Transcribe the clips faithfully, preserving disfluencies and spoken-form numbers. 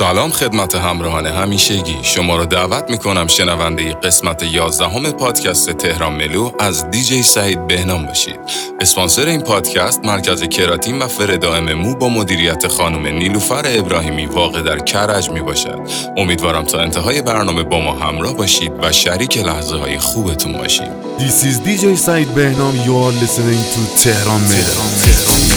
سلام خدمت همراهان همیشگی، شما را دعوت میکنم شنونده قسمت یازدهم پادکست تهران ملو از دیجی سعید بهنام باشید. اسپانسر این پادکست مرکز کراتین و فردائم مو با مدیریت خانم نیلوفر ابراهیمی واقع در کرج می باشد. امیدوارم تا انتهای برنامه با ما همراه باشید و شریک لحظه های خوبتون باشید. This is دیجی سعید بهنام. You are listening to تهران ملو.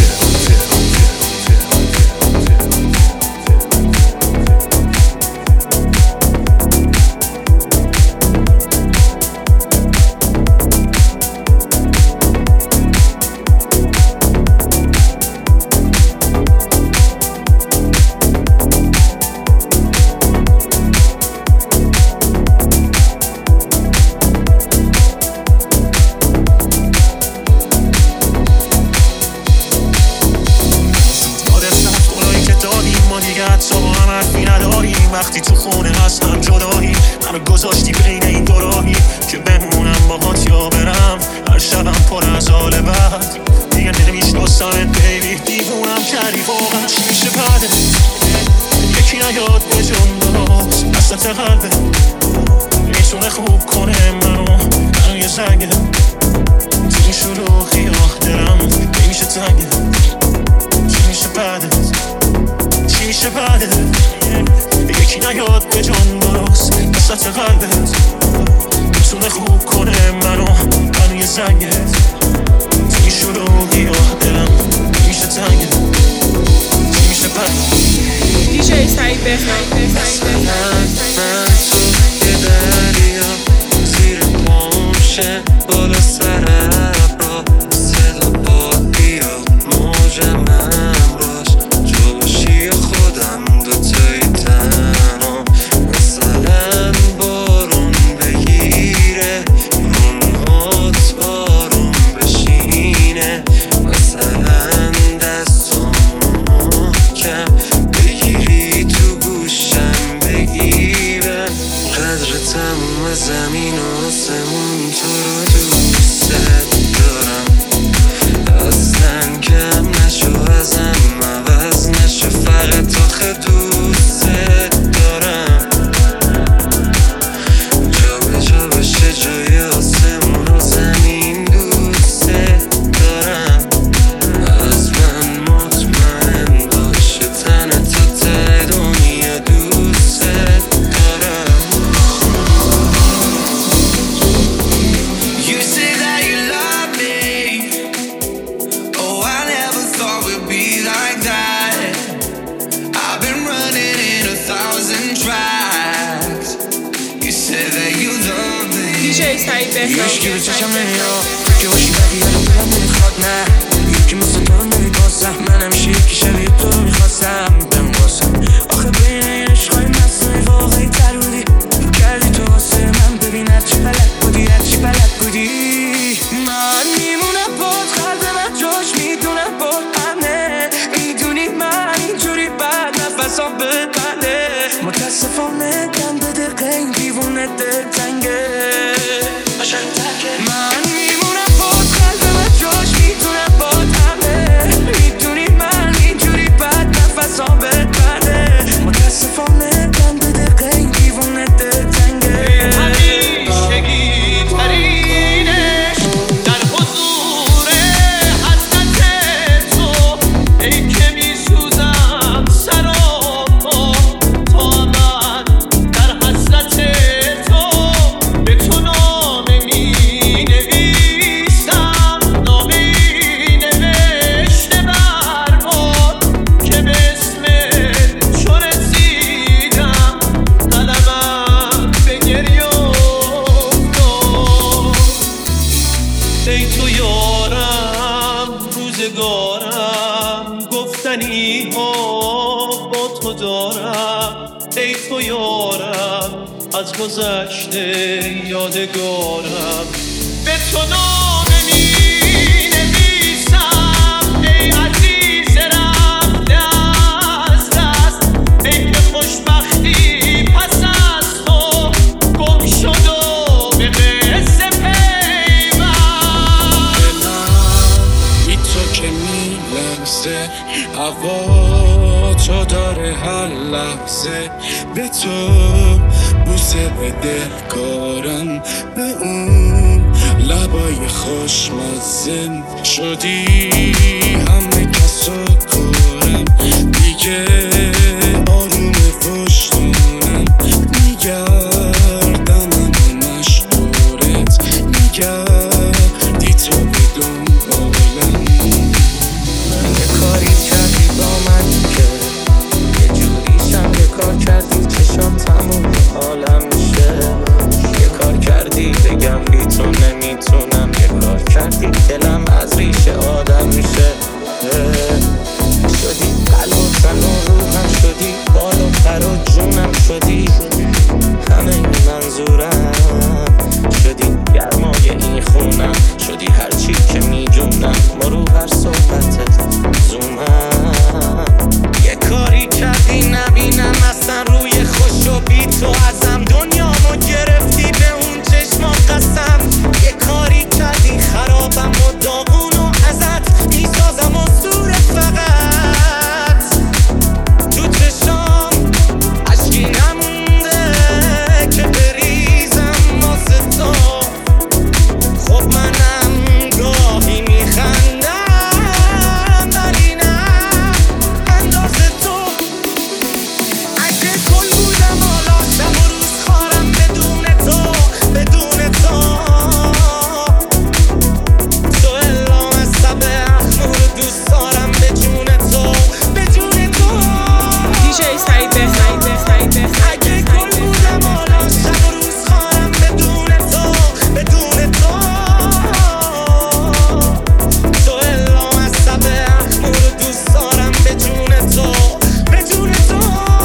وقتی تو خونه هستم جدایی منو گذاشتی بین این دو راهی که بمونم باهات یا برم. هر شبم پر از حال بد دیگه نمیشناسمت بیبی، دیوونم کردی واقعا. چی میشه بعده یکی نیاد به جنباز وسط قلبه میتونه خوب کنه منو منو یه زنگه تو این شلوغی آه دلم نمیشه تنگه. چی میشه بعده چی میشه بعده یکی نیاد به جان باز وسط قلبت میتونه خوب کنه منو منو یه زنگت تو این شلوغی آه دلم میشه تنگه. چی میشه پد دیجی سعید بهنام. من تو یه دریا زیر پامشه بالا سر ابرا صدا بادیا موج من باش جو باشی یا خودم دوتایی تنها. مثلا بارون بگیره اونهات بارون بشینه، مثلا دستم کم بگیری تو گوشم بگی به قدر تموم زمین و آسمون تو رو دوست دارم. اصلا کم نشو ازم عوض نشو فقط آخه دوست دارم. جا به جا بشه جای آسمون و زمین دوست دارم. از من مطمئن باشه تن تا ته دنیا دوست دارم. You say that you love me, oh I never thought we'd be like that. I've been running in a thousand tracks. You said that you love me. دیجی سعید بهنام. یکی به چشم نمیاد که باشی بدی یادم دلم نمیخواد نه. یکی مثل تو رو نمیباسم من همیشه یکی شبیه تو رو میخواستم بمواسم. آخه بین این عشقای مصنوعی واقعی تر بودی کردی تو واسه من ببین هرچی بلد بودی هرچی بلد بودی. من میمونم باد قلب من جاش میدونم باد همه میدونی من اینجوری بد نفسام ببنده. متاسفانه دم به دقیقه این دیوونه دل تنگه من میمونم باد قلب من جاش میدونم باد همه میدونی من اینجوری بد نفسام ببنده. متاسفانه دم به دقیقه این دیوونه دل تنگه. همیشگی ترینش در حضور حضرت تو ای که میسوزم سر و پا تا من در حضرت تو به تو نامه می نویسم. نامه ای نوشته بر باد که به اسم چو رسیدم قلمم به گریه افتاد. ای تو یارم روزگارم گفتنی ها با تو دارم. ای تو یارم از گذشته یادگارم به تو نامه می نویسم. ای عزیز رفته از دست ای که خوشبختی پس از تو گم شد و به قصه پیوند. بی تو که می لرزه هوا تو داره هر لحظه به تو بوسه بده کارم، به اون لبای خوشمزه شدی همه کسا کارم دیگه آروم پشتونم میگردم اما مشغولت میگردی تو به دنبالم. یه کاری کردی با من که یه جوریشم یه کار کردی چشم تموم حالم میشه، یه کار کردی بگم بی تو نمیتونم، یه کار کردی دلم از ریشه آدم میشه. شدی قلب و تن و روحم شدی، بال و پر و جونم شدی، همه این منظورم شدی، گرمای این خونم شدی، هرچی که میدونم ما رو هر صحبتت زومم. یه کاری کردی نبینم اصلا روی خوش و بی تو ازم، دنیامو گرفتی به اون چشما قسم. یه کاری کردی خرابم و داغونو ازت میسازم و سور فقط تو چشام عشقی نمونده که بریزم واسه تو. خب منم گاهی میخندم ولی نه اندازه تو. اگه گل بودم حالا شب و روز خارم بدون تو، بدون تو تو الا مصب اخمور دوست دارم به جون تو، به جون تو. دیجی سعید بهنام. اگه گل بودم حالا شب و روز خارم بدون تو، بدون تو تو الا مصب اخمور دوست دارم به جون تو، به جون تو.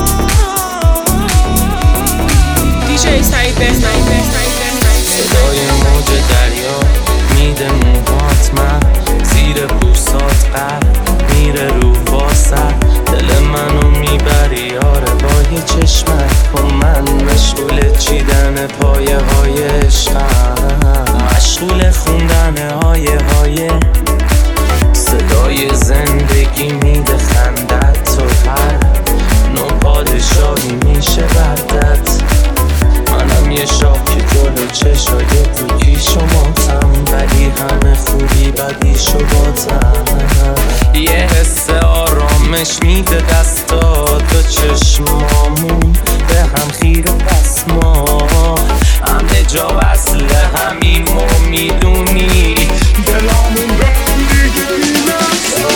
دیجی سعید بهنام. صدای موج دریا میده موهات من، زیر بوسات قلب میره رو واسه، دل منو میبری یاره با یه چشمت کن. من مشغول چیدن پایه های عشقم، مشغول خوندن آیه های صدای زندگی میده خندت تو، هر نو پادشاهی میشه بردت. منم یه شاه که جلو چشای بودی شماتم، ولی همه خوبی بدیشو باتم. یه حس آرامش میده دستات و چشمامون به هم خیر و پس ما همه جا وصل همین ما میدونی دلامون به هم دیگه میرسه.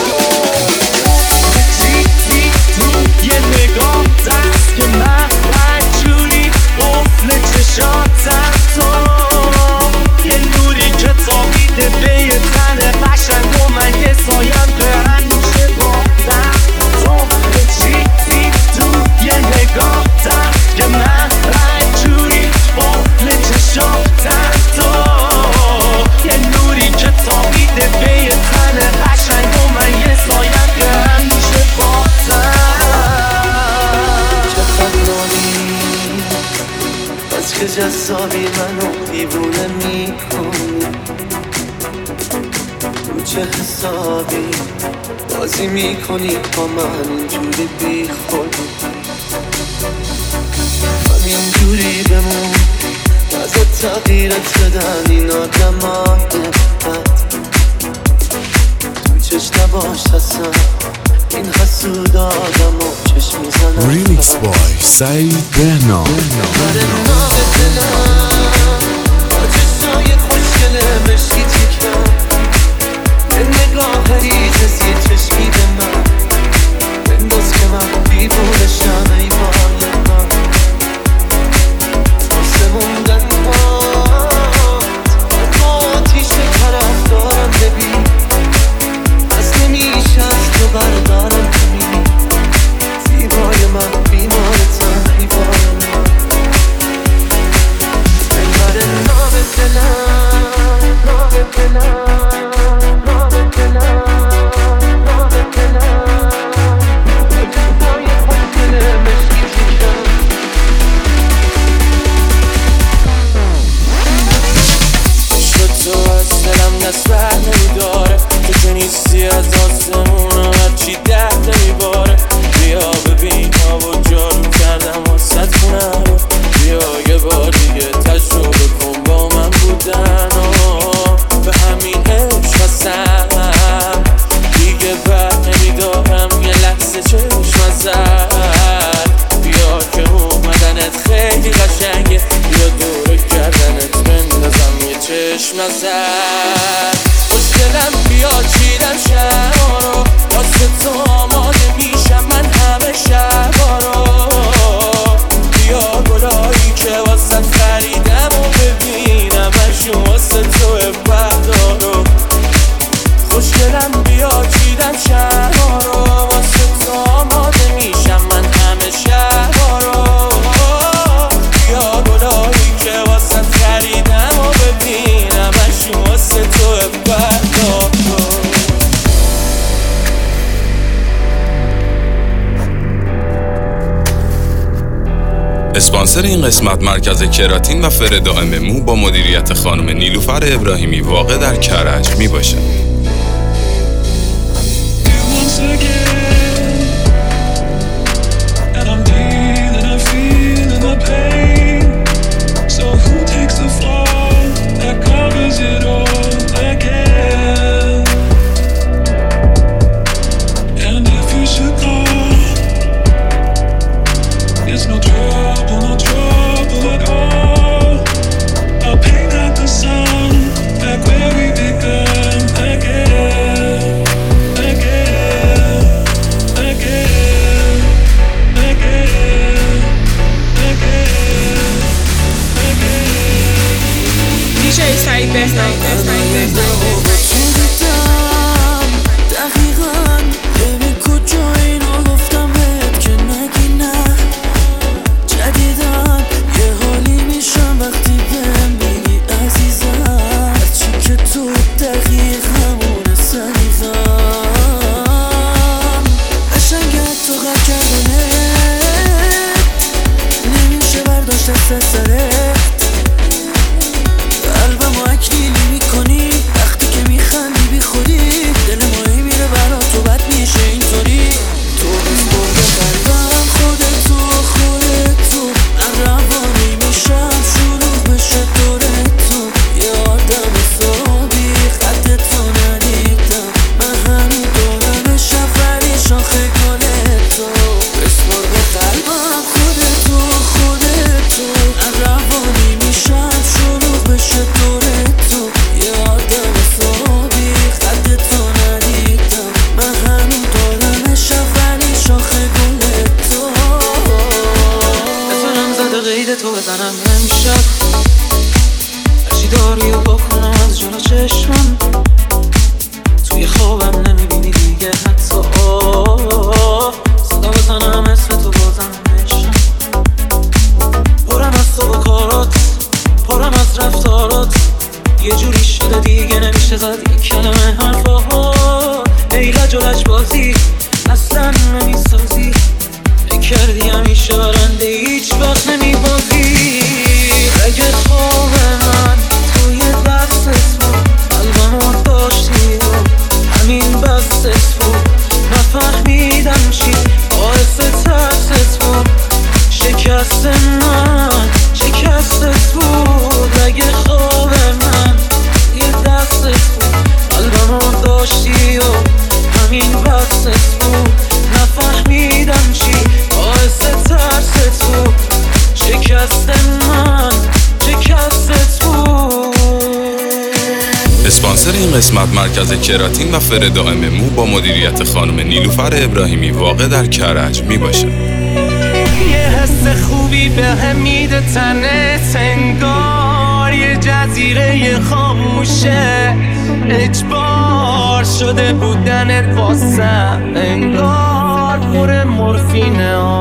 چیزی تو یه نگاه دست که من رنجوری قفل چشاتم تو، یه نوری که تابیده به یه تن قشنگ و من یه سایم برن میشه بازم تو. چیزی تو یه نگاه دست که من رنجوری قفل چشاتم تو، یه نوری که تابیده به یه تن قشنگ و من یه سایم برن میشه بازم. چقدر نانی از که جذابی منو دیوونه میکنی، رو چه حسابی بازی میکنی با من اینجوری بی خودی. همینجوری بمون ازت تغییرت بدن این آدمای بد، تو چشم نباش اصلا این حسود آدم و چشم میزنم. ریمیکس بای سعید بهنام. برای نام دلم با چشمای خوشگله مشکی تیکم، به نگاه ریز زیر چشمی به من بنداز که من دیوونشم ای بال من. واسه موندن هات با آتیش طرف دارم ببین، از نمیشه از تو بردارم کنی. زیبای من بیمارتم ای بال من. ببر نام دلم، نام دلم، نام دلم، نام دلم. با جزای خوشگله مشکی اسپانسر این قسمت مرکز کراتین و فر دائم مو با مدیریت خانم نیلوفر ابراهیمی واقع در کرج می باشه. اسپانسر این قسمت مرکز کراتین و فر دائم مو با مدیریت خانم نیلوفر ابراهیمی واقع در کرج می باشه. یه حس خوبی به هم میده تنت، انگار یه جزیره خاموشه، اجبار شده بودنت واسم، انگار پر مورفین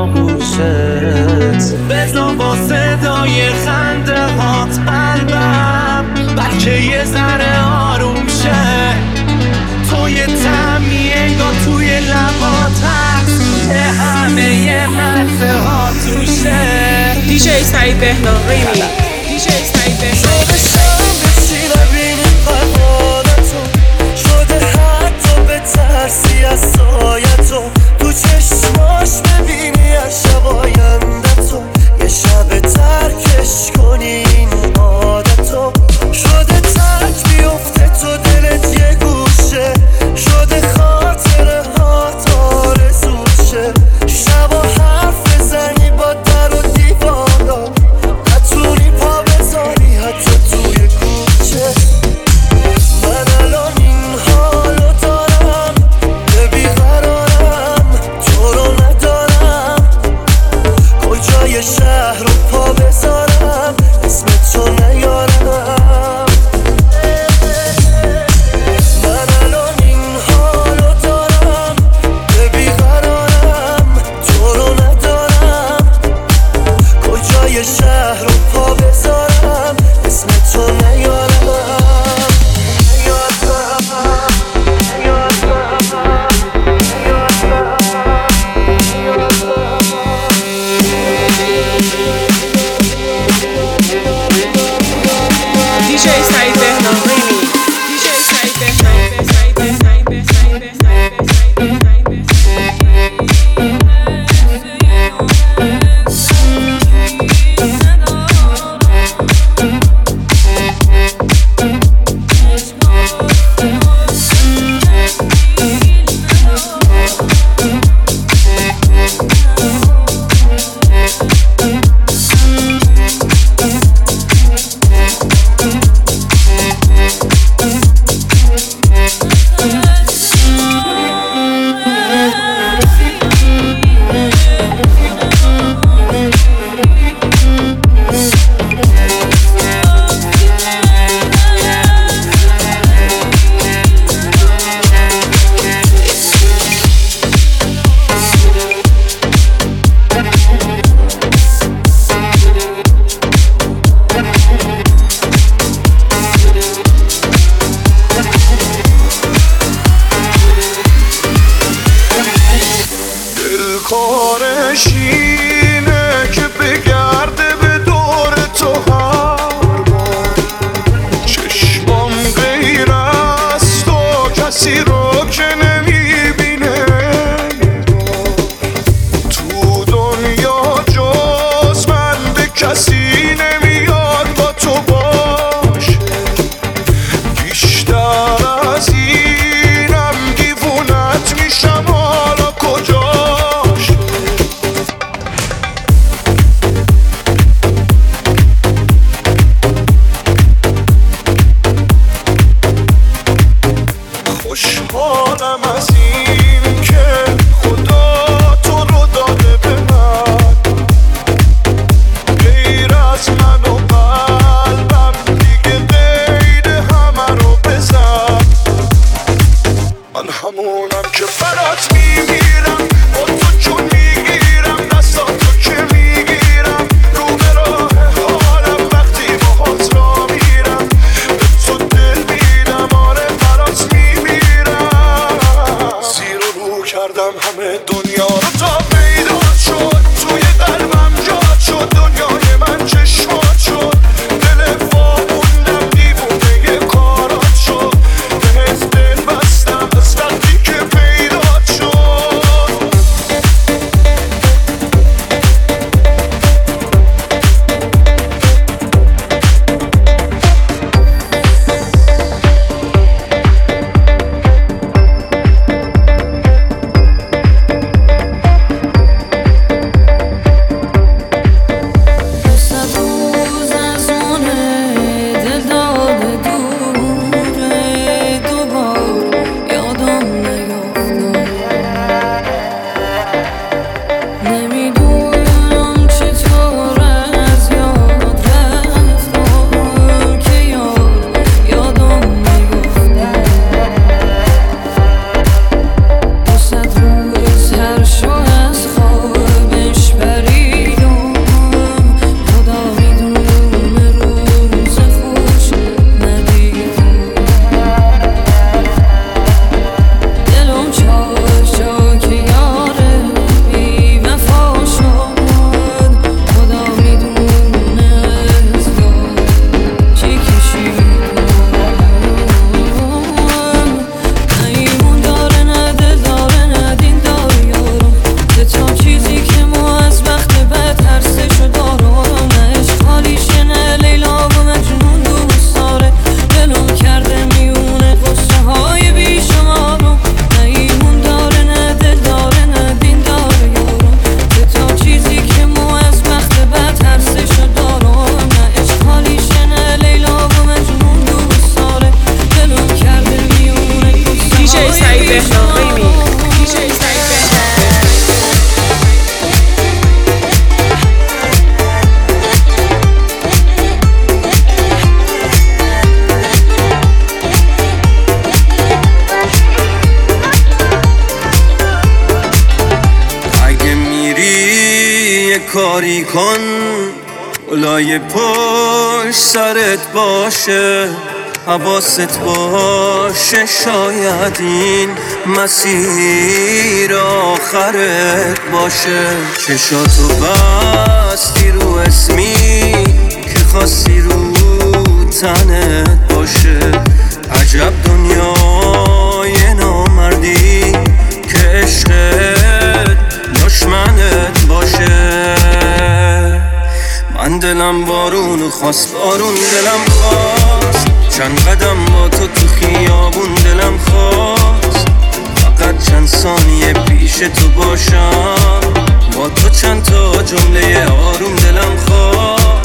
آغوشت، بزا با صدای خنده هات قلبم بلکه یه ذره آروم شه، تو یه طعمی انگار توی لبات هست که همه یه مزه ها توشه. دیجی سعید بهنام ریمی دیجی سعید بهنام شده حتی به ترسی از سایتو، تو چشماش ببینی از شب آیندتو، یه شب ترکش کنی این عادتو، شده ترک بیفته تو دلت یه گوشه، شده خاطره ها آرزوت شه، شبا حرف بزنی با در و دیوارا، نتونی پا بذاری حتی توی کوچه. من الان این حالو دارم به بیقرارم، تو رو ندارم، نمیاد با تو باش. بیشتر از اینم دیوونت میشم، حالا کجاش؟ خوشحالم از این که خدا تو رو داده به من، غیر از من و قلبم دیگه غیر همه رو بزن. من همونم که برات میمیرم، با تو چون میگیرم دستاتو که میگیرم، رو به راه حالم وقتی باهات را میرم، به تو دل میدم، آره برات میمیرم. زیر و رو کردم همه دنیا رو تا پیدا شد، توی قلبم جاد شد، دنیای من چشمات شد، دل واموندم دیوونه کارات شد، بهت دل بستم از وقتی که پیدات شد. کاری کن لای پشت سرت باشه، حواست باشه، شاید این مسیر آخرت باشه. چشاتو بستی رو اسمی که خواستی رو تنت باشه، عجب دنیای نامردی که عشقت دشمنت باشه. من دلم بارون خواست، بارون دلم خواست، چند قدم با تو تو خیابون دلم خواست، فقط چند ثانیه پیش تو باشم، با تو چند تا جمله آروم دلم خواست.